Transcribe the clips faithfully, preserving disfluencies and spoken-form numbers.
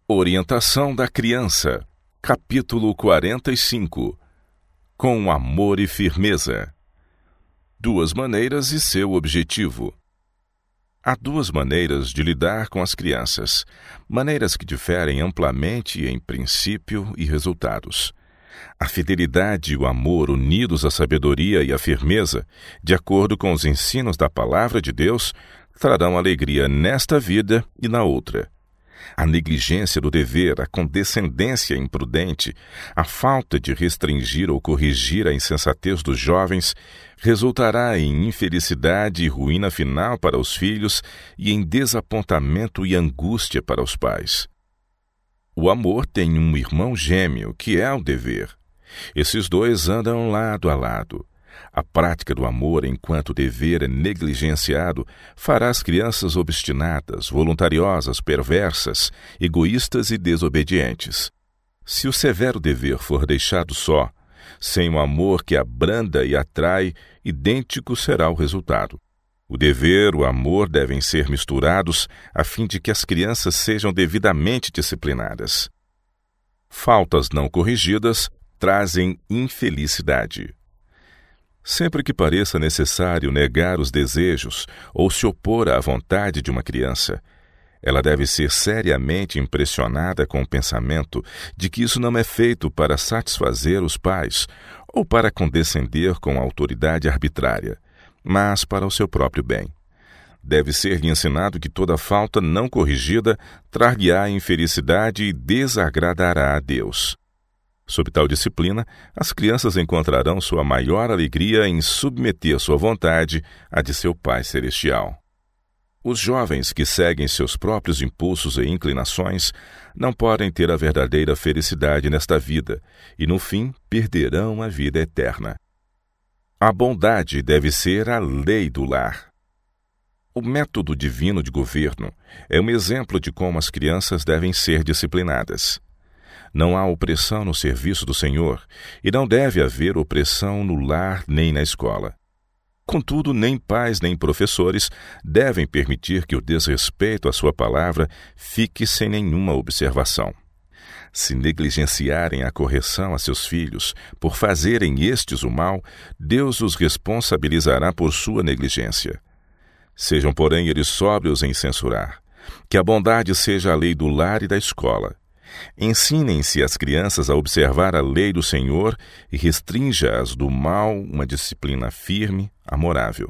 Orientação da criança, capítulo quarenta e cinco. Com amor e firmeza. Duas maneiras e seu objetivo. Há duas maneiras de lidar com as crianças, maneiras que diferem amplamente em princípio e resultados. A fidelidade e o amor unidos à sabedoria e à firmeza, de acordo com os ensinos da Palavra de Deus, trarão alegria nesta vida e na outra. A negligência do dever, a condescendência imprudente, a falta de restringir ou corrigir a insensatez dos jovens resultará em infelicidade e ruína final para os filhos e em desapontamento e angústia para os pais. O amor tem um irmão gêmeo, que é o dever. Esses dois andam lado a lado. A prática do amor enquanto dever é negligenciado fará as crianças obstinadas, voluntariosas, perversas, egoístas e desobedientes. Se o severo dever for deixado só, sem o amor que abranda e atrai, idêntico será o resultado. O dever e o amor devem ser misturados a fim de que as crianças sejam devidamente disciplinadas. Faltas não corrigidas trazem infelicidade. Sempre que pareça necessário negar os desejos ou se opor à vontade de uma criança, ela deve ser seriamente impressionada com o pensamento de que isso não é feito para satisfazer os pais ou para condescender com a autoridade arbitrária, mas para o seu próprio bem. Deve ser-lhe ensinado que toda falta não corrigida trar-lhe-á infelicidade e desagradará a Deus. Sob tal disciplina, as crianças encontrarão sua maior alegria em submeter sua vontade à de seu Pai Celestial. Os jovens que seguem seus próprios impulsos e inclinações não podem ter a verdadeira felicidade nesta vida e, no fim, perderão a vida eterna. A bondade deve ser a lei do lar. O método divino de governo é um exemplo de como as crianças devem ser disciplinadas. Não há opressão no serviço do Senhor, e não deve haver opressão no lar nem na escola. Contudo, nem pais nem professores devem permitir que o desrespeito à sua palavra fique sem nenhuma observação. Se negligenciarem a correção a seus filhos, por fazerem estes o mal, Deus os responsabilizará por sua negligência. Sejam, porém, eles sóbrios em censurar. Que a bondade seja a lei do lar e da escola. Ensinem-se as crianças a observar a lei do Senhor e restrinja-as do mal uma disciplina firme, amorável.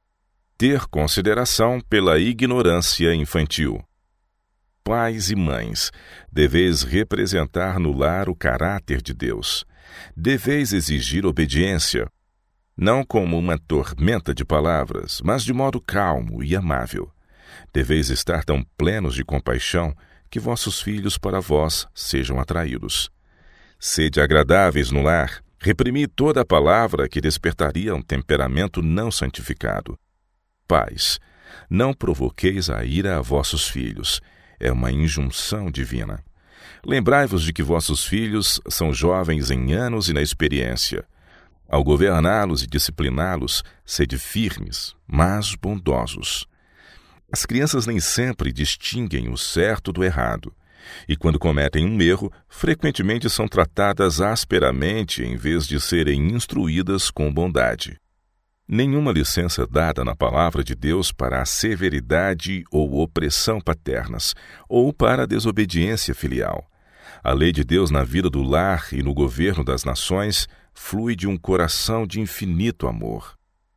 Ter consideração pela ignorância infantil. Pais e mães, deveis representar no lar o caráter de Deus. Deveis exigir obediência, não como uma tormenta de palavras, mas de modo calmo e amável. Deveis estar tão plenos de compaixão que vossos filhos para vós sejam atraídos. Sede agradáveis no lar, reprimi toda a palavra que despertaria um temperamento não santificado. Pais, não provoqueis a ira a vossos filhos, é uma injunção divina. Lembrai-vos de que vossos filhos são jovens em anos e na experiência. Ao governá-los e discipliná-los, sede firmes, mas bondosos. As crianças nem sempre distinguem o certo do errado, e quando cometem um erro, frequentemente são tratadas asperamente em vez de serem instruídas com bondade. Nenhuma licença dada na Palavra de Deus para a severidade ou opressão paternas, ou para a desobediência filial. A lei de Deus na vida do lar e no governo das nações flui de um coração de infinito amor.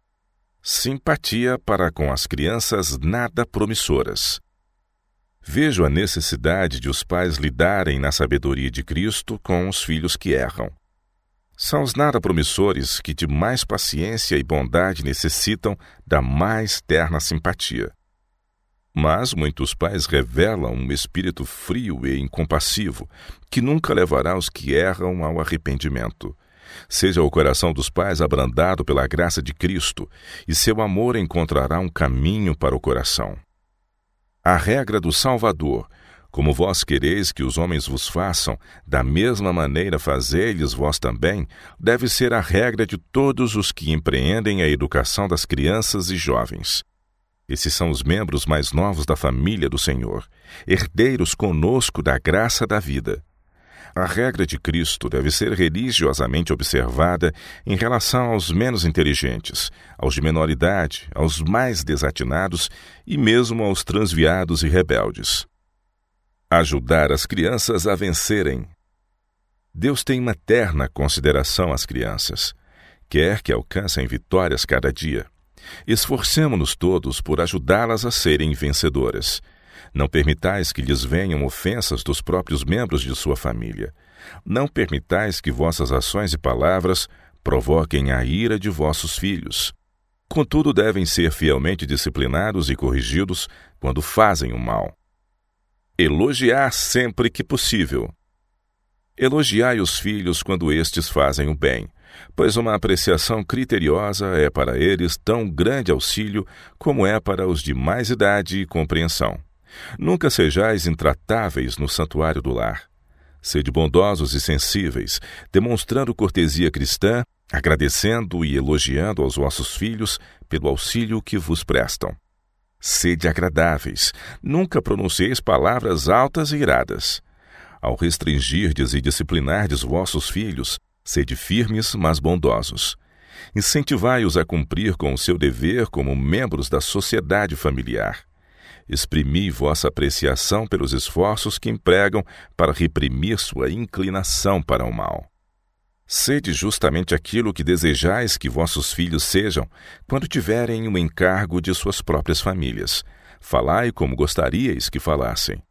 Simpatia para com as crianças nada promissoras. Vejo a necessidade de os pais lidarem na sabedoria de Cristo com os filhos que erram. São os nada promissores que de mais paciência e bondade necessitam da mais terna simpatia. Mas muitos pais revelam um espírito frio e incompassivo, que nunca levará os que erram ao arrependimento. Seja o coração dos pais abrandado pela graça de Cristo, e seu amor encontrará um caminho para o coração. A regra do Salvador, como vós quereis que os homens vos façam, da mesma maneira fazei-lhes vós também, deve ser a regra de todos os que empreendem a educação das crianças e jovens. Esses são os membros mais novos da família do Senhor, herdeiros conosco da graça da vida. A regra de Cristo deve ser religiosamente observada em relação aos menos inteligentes, aos de menor idade, aos mais desatinados e mesmo aos transviados e rebeldes. Ajudar as crianças a vencerem. Deus tem uma terna consideração às crianças. Quer que alcancem vitórias cada dia. Esforcemo-nos todos por ajudá-las a serem vencedoras. Não permitais que lhes venham ofensas dos próprios membros de sua família. Não permitais que vossas ações e palavras provoquem a ira de vossos filhos. Contudo, devem ser fielmente disciplinados e corrigidos quando fazem o mal. Elogiar sempre que possível. Elogiai os filhos quando estes fazem o bem, pois uma apreciação criteriosa é para eles tão grande auxílio como é para os de mais idade e compreensão. Nunca sejais intratáveis no santuário do lar. Sede bondosos e sensíveis, demonstrando cortesia cristã, agradecendo e elogiando aos vossos filhos pelo auxílio que vos prestam. Sede agradáveis, nunca pronuncieis palavras altas e iradas. Ao restringirdes e disciplinardes vossos filhos, sede firmes, mas bondosos. Incentivai-os a cumprir com o seu dever como membros da sociedade familiar. Exprimi vossa apreciação pelos esforços que empregam para reprimir sua inclinação para o mal. Sede justamente aquilo que desejais que vossos filhos sejam quando tiverem o encargo de suas próprias famílias. Falai como gostaríeis que falassem.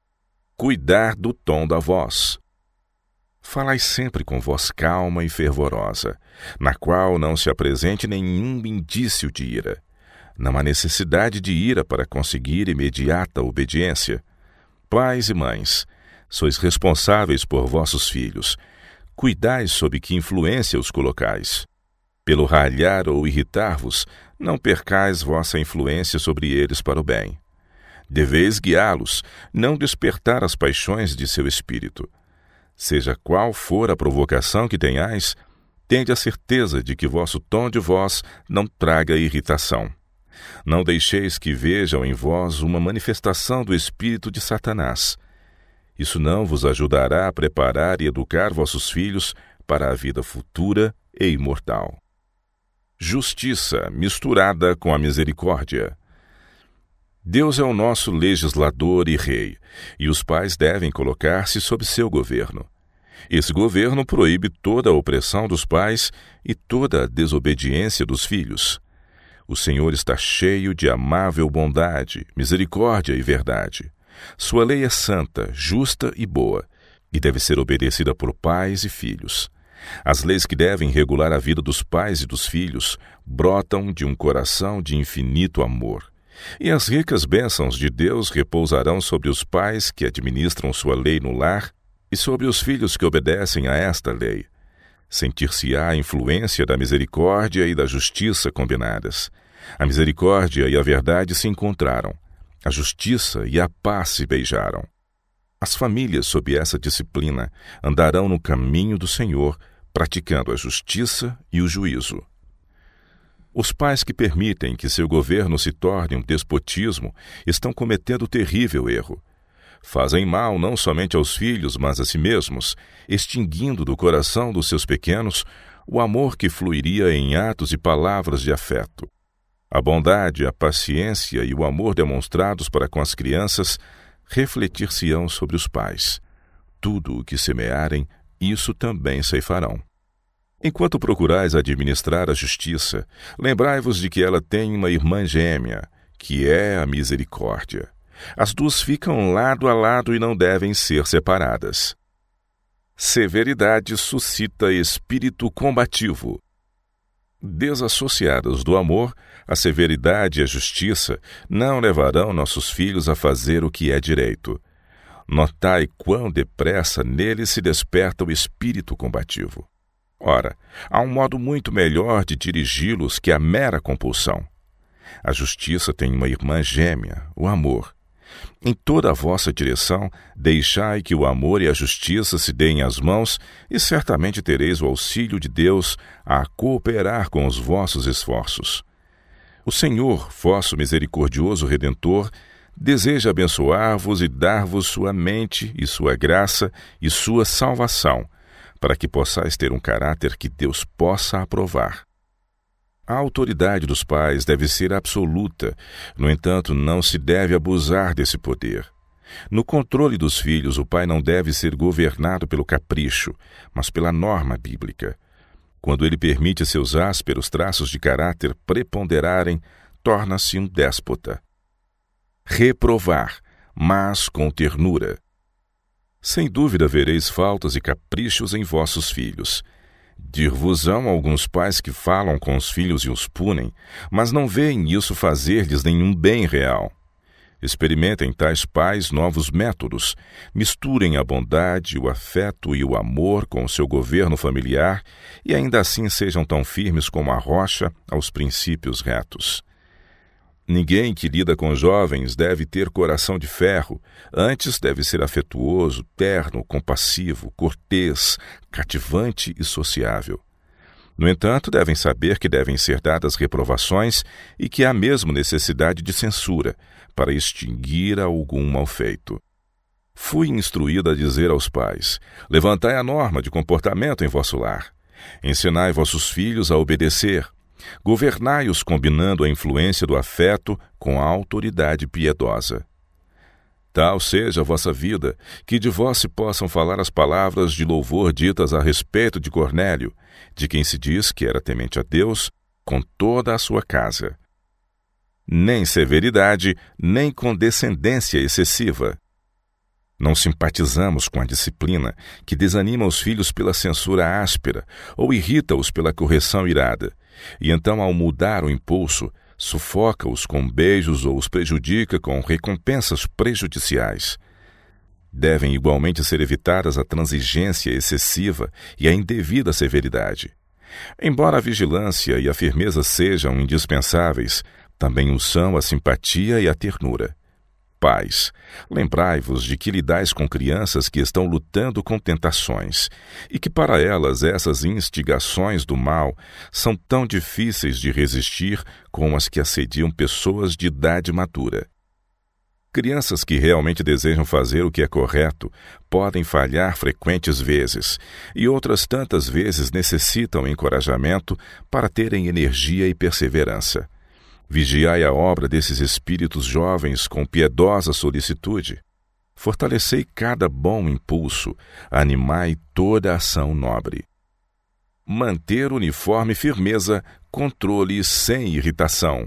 Cuidar do tom da voz. Falai sempre com voz calma e fervorosa, na qual não se apresente nenhum indício de ira. Não há necessidade de ira para conseguir imediata obediência. Pais e mães, sois responsáveis por vossos filhos. Cuidai sob que influência os colocais. Pelo ralhar ou irritar-vos, não percais vossa influência sobre eles para o bem. Deveis guiá-los, não despertar as paixões de seu espírito. Seja qual for a provocação que tenhais, tende a certeza de que vosso tom de voz não traga irritação. Não deixeis que vejam em vós uma manifestação do espírito de Satanás. Isso não vos ajudará a preparar e educar vossos filhos para a vida futura e imortal. Justiça misturada com a misericórdia. Deus é o nosso legislador e rei, e os pais devem colocar-se sob seu governo. Esse governo proíbe toda a opressão dos pais e toda a desobediência dos filhos. O Senhor está cheio de amável bondade, misericórdia e verdade. Sua lei é santa, justa e boa, e deve ser obedecida por pais e filhos. As leis que devem regular a vida dos pais e dos filhos brotam de um coração de infinito amor. E as ricas bênçãos de Deus repousarão sobre os pais que administram sua lei no lar e sobre os filhos que obedecem a esta lei. Sentir-se-á a influência da misericórdia e da justiça combinadas. A misericórdia e a verdade se encontraram. A justiça e a paz se beijaram. As famílias, sob essa disciplina, andarão no caminho do Senhor, praticando a justiça e o juízo. Os pais que permitem que seu governo se torne um despotismo estão cometendo terrível erro. Fazem mal não somente aos filhos, mas a si mesmos, extinguindo do coração dos seus pequenos o amor que fluiria em atos e palavras de afeto. A bondade, a paciência e o amor demonstrados para com as crianças refletir-se-ão sobre os pais. Tudo o que semearem, isso também ceifarão. Enquanto procurais administrar a justiça, lembrai-vos de que ela tem uma irmã gêmea, que é a misericórdia. As duas ficam lado a lado e não devem ser separadas. Severidade suscita espírito combativo. Desassociadas do amor, a severidade e a justiça não levarão nossos filhos a fazer o que é direito. Notai quão depressa neles se desperta o espírito combativo. Ora, há um modo muito melhor de dirigi-los que a mera compulsão. A justiça tem uma irmã gêmea, o amor. Em toda a vossa direção, deixai que o amor e a justiça se deem as mãos, e certamente tereis o auxílio de Deus a cooperar com os vossos esforços. O Senhor, vosso misericordioso Redentor, deseja abençoar-vos e dar-vos sua mente e sua graça e sua salvação, para que possais ter um caráter que Deus possa aprovar. A autoridade dos pais deve ser absoluta, no entanto, não se deve abusar desse poder. No controle dos filhos, o pai não deve ser governado pelo capricho, mas pela norma bíblica. Quando ele permite seus ásperos traços de caráter preponderarem, torna-se um déspota. Reprovar, mas com ternura. Sem dúvida vereis faltas e caprichos em vossos filhos. Dir-vos-ão alguns pais que falam com os filhos e os punem, mas não veem isso fazer-lhes nenhum bem real. Experimentem tais pais novos métodos, misturem a bondade, o afeto e o amor com o seu governo familiar e ainda assim sejam tão firmes como a rocha aos princípios retos. Ninguém que lida com jovens deve ter coração de ferro, antes deve ser afetuoso, terno, compassivo, cortês, cativante e sociável. No entanto, devem saber que devem ser dadas reprovações e que há mesmo necessidade de censura, para extinguir algum mal-feito. Fui instruído a dizer aos pais: levantai a norma de comportamento em vosso lar. Ensinai vossos filhos a obedecer. Governai-os combinando a influência do afeto com a autoridade piedosa. Tal seja a vossa vida, que de vós se possam falar as palavras de louvor ditas a respeito de Cornélio, de quem se diz que era temente a Deus, com toda a sua casa. Nem severidade, nem condescendência excessiva. Não simpatizamos com a disciplina, que desanima os filhos pela censura áspera, ou irrita-os pela correção irada, e então, ao mudar o impulso, sufoca-os com beijos ou os prejudica com recompensas prejudiciais. Devem igualmente ser evitadas a transigência excessiva e a indevida severidade. Embora a vigilância e a firmeza sejam indispensáveis, também o são a simpatia e a ternura. Pais, lembrai-vos de que lidais com crianças que estão lutando com tentações, e que para elas essas instigações do mal são tão difíceis de resistir como as que assediam pessoas de idade madura. Crianças que realmente desejam fazer o que é correto podem falhar frequentes vezes, e outras tantas vezes necessitam encorajamento para terem energia e perseverança. Vigiai a obra desses espíritos jovens com piedosa solicitude. Fortalecei cada bom impulso, animai toda ação nobre. Manter uniforme firmeza, controle sem irritação.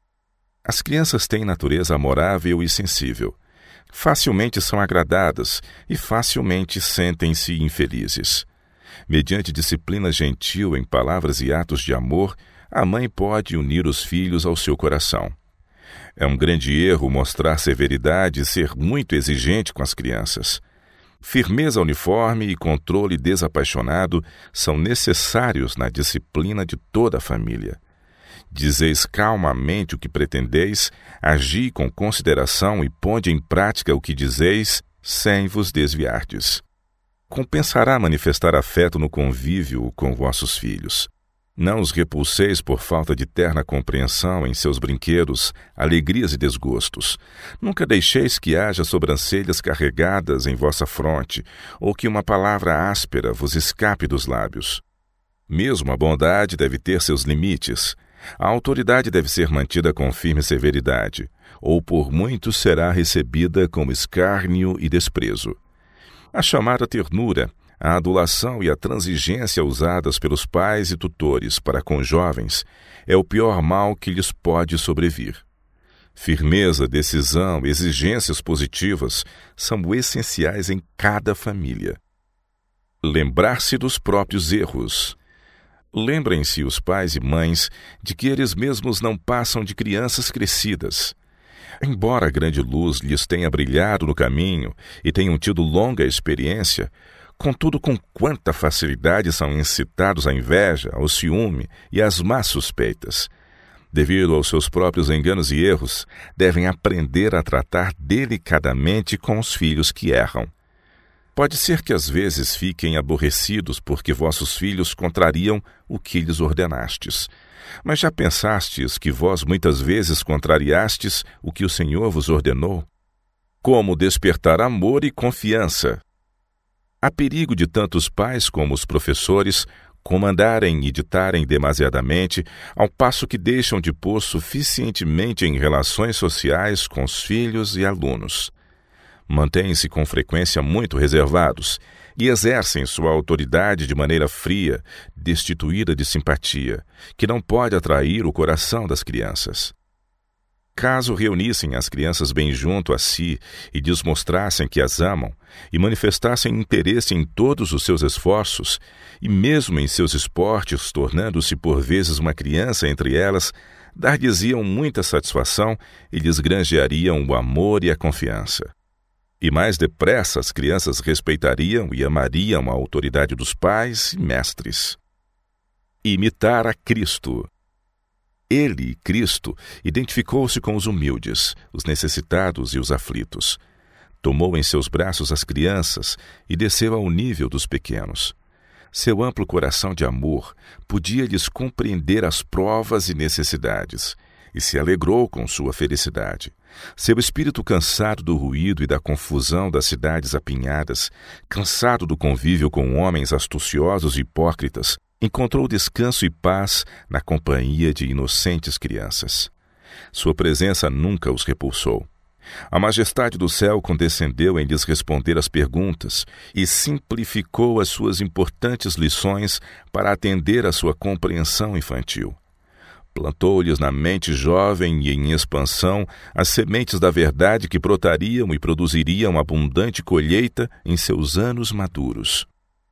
As crianças têm natureza amorável e sensível. Facilmente são agradadas e facilmente sentem-se infelizes. Mediante disciplina gentil em palavras e atos de amor, a mãe pode unir os filhos ao seu coração. É um grande erro mostrar severidade e ser muito exigente com as crianças. Firmeza uniforme e controle desapaixonado são necessários na disciplina de toda a família. Dizeis calmamente o que pretendeis, agi com consideração e ponde em prática o que dizeis, sem vos desviardes. Compensará manifestar afeto no convívio com vossos filhos. Não os repulseis por falta de terna compreensão em seus brinquedos, alegrias e desgostos. Nunca deixeis que haja sobrancelhas carregadas em vossa fronte, ou que uma palavra áspera vos escape dos lábios. Mesmo a bondade deve ter seus limites. A autoridade deve ser mantida com firme severidade, ou por muitos será recebida com escárnio e desprezo. A chamada ternura, a adulação e a transigência usadas pelos pais e tutores para com jovens é o pior mal que lhes pode sobrevir. Firmeza, decisão, exigências positivas são essenciais em cada família. Lembrar-se dos próprios erros. Lembrem-se os pais e mães de que eles mesmos não passam de crianças crescidas. Embora a grande luz lhes tenha brilhado no caminho e tenham tido longa experiência, contudo, com quanta facilidade são incitados à inveja, ao ciúme e às más suspeitas. Devido aos seus próprios enganos e erros, devem aprender a tratar delicadamente com os filhos que erram. Pode ser que às vezes fiquem aborrecidos porque vossos filhos contrariam o que lhes ordenastes. Mas já pensastes que vós muitas vezes contrariastes o que o Senhor vos ordenou? Como despertar amor e confiança? Há perigo de tanto os pais como os professores comandarem e ditarem demasiadamente, ao passo que deixam de pôr suficientemente em relações sociais com os filhos e alunos. Mantêm-se com frequência muito reservados e exercem sua autoridade de maneira fria, destituída de simpatia, que não pode atrair o coração das crianças. Caso reunissem as crianças bem junto a si e lhes mostrassem que as amam, e manifestassem interesse em todos os seus esforços, e mesmo em seus esportes, tornando-se por vezes uma criança entre elas, dar-lhes-iam muita satisfação e lhes granjeariam o amor e a confiança. E mais depressa as crianças respeitariam e amariam a autoridade dos pais e mestres. Imitar a Cristo. Ele, Cristo, identificou-se com os humildes, os necessitados e os aflitos. Tomou em seus braços as crianças e desceu ao nível dos pequenos. Seu amplo coração de amor podia-lhes compreender as provas e necessidades, e se alegrou com sua felicidade. Seu espírito, cansado do ruído e da confusão das cidades apinhadas, cansado do convívio com homens astuciosos e hipócritas, encontrou descanso e paz na companhia de inocentes crianças. Sua presença nunca os repulsou. A majestade do céu condescendeu em lhes responder as perguntas e simplificou as suas importantes lições para atender à sua compreensão infantil. Plantou-lhes na mente jovem e em expansão as sementes da verdade que brotariam e produziriam abundante colheita em seus anos maduros.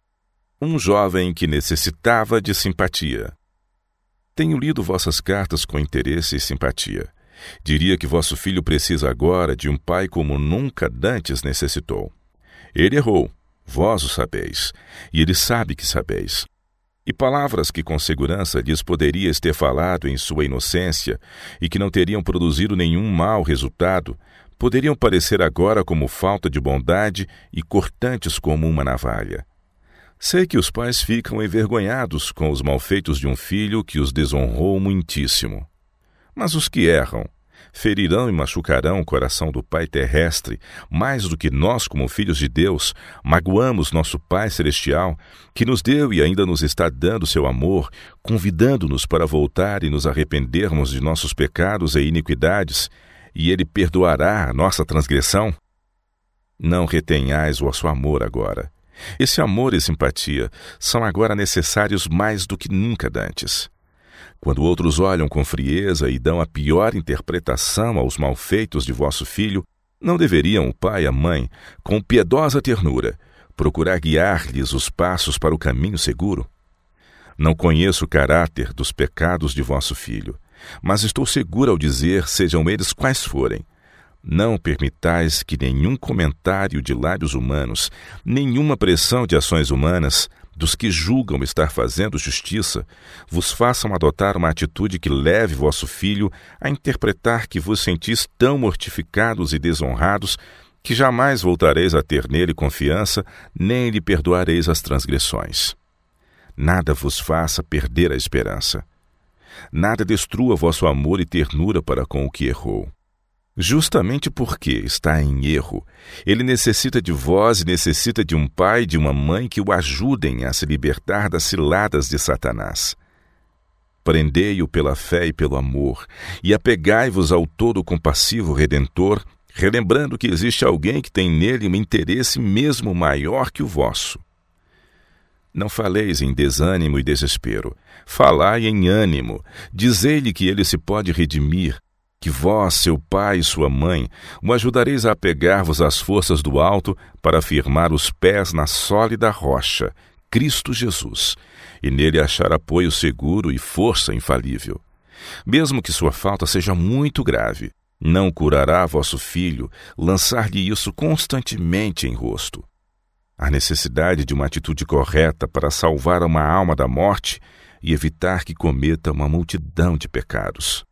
Um jovem que necessitava de simpatia. Tenho lido vossas cartas com interesse e simpatia. Diria que vosso filho precisa agora de um pai como nunca dantes necessitou. Ele errou, vós o sabeis, e ele sabe que sabeis. E palavras que com segurança lhes poderias ter falado em sua inocência e que não teriam produzido nenhum mau resultado, poderiam parecer agora como falta de bondade e cortantes como uma navalha. Sei que os pais ficam envergonhados com os malfeitos de um filho que os desonrou muitíssimo. Mas os que erram ferirão e machucarão o coração do Pai terrestre, mais do que nós, como filhos de Deus, magoamos nosso Pai celestial, que nos deu e ainda nos está dando seu amor, convidando-nos para voltar e nos arrependermos de nossos pecados e iniquidades, e Ele perdoará a nossa transgressão? Não retenhais vosso amor agora. Esse amor e simpatia são agora necessários mais do que nunca dantes. Quando outros olham com frieza e dão a pior interpretação aos malfeitos de vosso filho, não deveriam o pai e a mãe, com piedosa ternura, procurar guiar-lhes os passos para o caminho seguro? Não conheço o caráter dos pecados de vosso filho, mas estou seguro ao dizer, sejam eles quais forem, não permitais que nenhum comentário de lábios humanos, nenhuma pressão de ações humanas, dos que julgam estar fazendo justiça, vos façam adotar uma atitude que leve vosso filho a interpretar que vos sentis tão mortificados e desonrados que jamais voltareis a ter nele confiança, nem lhe perdoareis as transgressões. Nada vos faça perder a esperança. Nada destrua vosso amor e ternura para com o que errou. Justamente porque está em erro, ele necessita de vós e necessita de um pai e de uma mãe que o ajudem a se libertar das ciladas de Satanás. Prendei-o pela fé e pelo amor, e apegai-vos ao todo compassivo Redentor, relembrando que existe alguém que tem nele um interesse mesmo maior que o vosso. Não faleis em desânimo e desespero, falai em ânimo, dizei-lhe que ele se pode redimir, que vós, seu pai e sua mãe, o ajudareis a apegar-vos às forças do alto para firmar os pés na sólida rocha, Cristo Jesus, e nele achar apoio seguro e força infalível. Mesmo que sua falta seja muito grave, não curará vosso filho lançar-lhe isso constantemente em rosto. Há necessidade de uma atitude correta para salvar uma alma da morte e evitar que cometa uma multidão de pecados.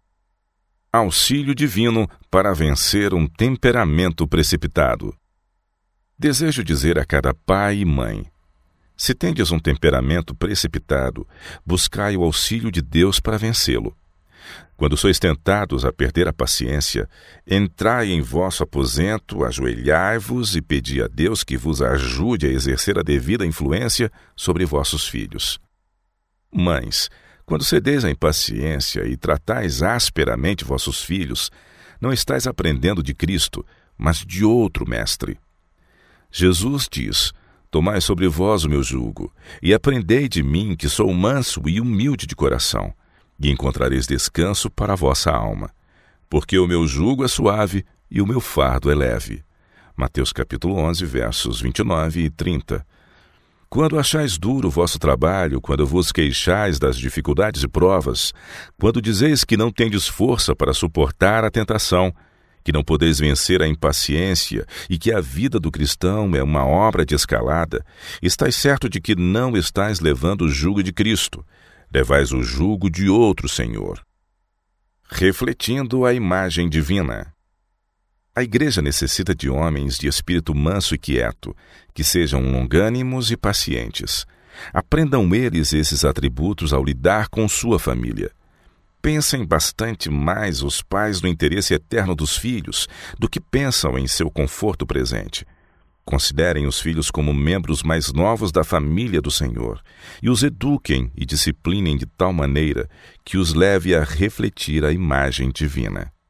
Auxílio divino para vencer um temperamento precipitado. Desejo dizer a cada pai e mãe: se tendes um temperamento precipitado, buscai o auxílio de Deus para vencê-lo. Quando sois tentados a perder a paciência, entrai em vosso aposento, ajoelhai-vos e pedi a Deus que vos ajude a exercer a devida influência sobre vossos filhos. Mães, quando cedeis à impaciência e tratais asperamente vossos filhos, não estáis aprendendo de Cristo, mas de outro mestre. Jesus diz: tomai sobre vós o meu jugo, e aprendei de mim, que sou manso e humilde de coração, e encontrareis descanso para a vossa alma. Porque o meu jugo é suave e o meu fardo é leve. Mateus capítulo onze, versos vinte e nove e trinta. Quando achais duro o vosso trabalho, quando vos queixais das dificuldades e provas, quando dizeis que não tendes força para suportar a tentação, que não podeis vencer a impaciência e que a vida do cristão é uma obra de escalada, estais certo de que não estais levando o jugo de Cristo, levais o jugo de outro Senhor. Refletindo a imagem divina. A igreja necessita de homens de espírito manso e quieto, que sejam longânimos e pacientes. Aprendam eles esses atributos ao lidar com sua família. Pensem bastante mais os pais no interesse eterno dos filhos do que pensam em seu conforto presente. Considerem os filhos como membros mais novos da família do Senhor e os eduquem e disciplinem de tal maneira que os leve a refletir a imagem divina.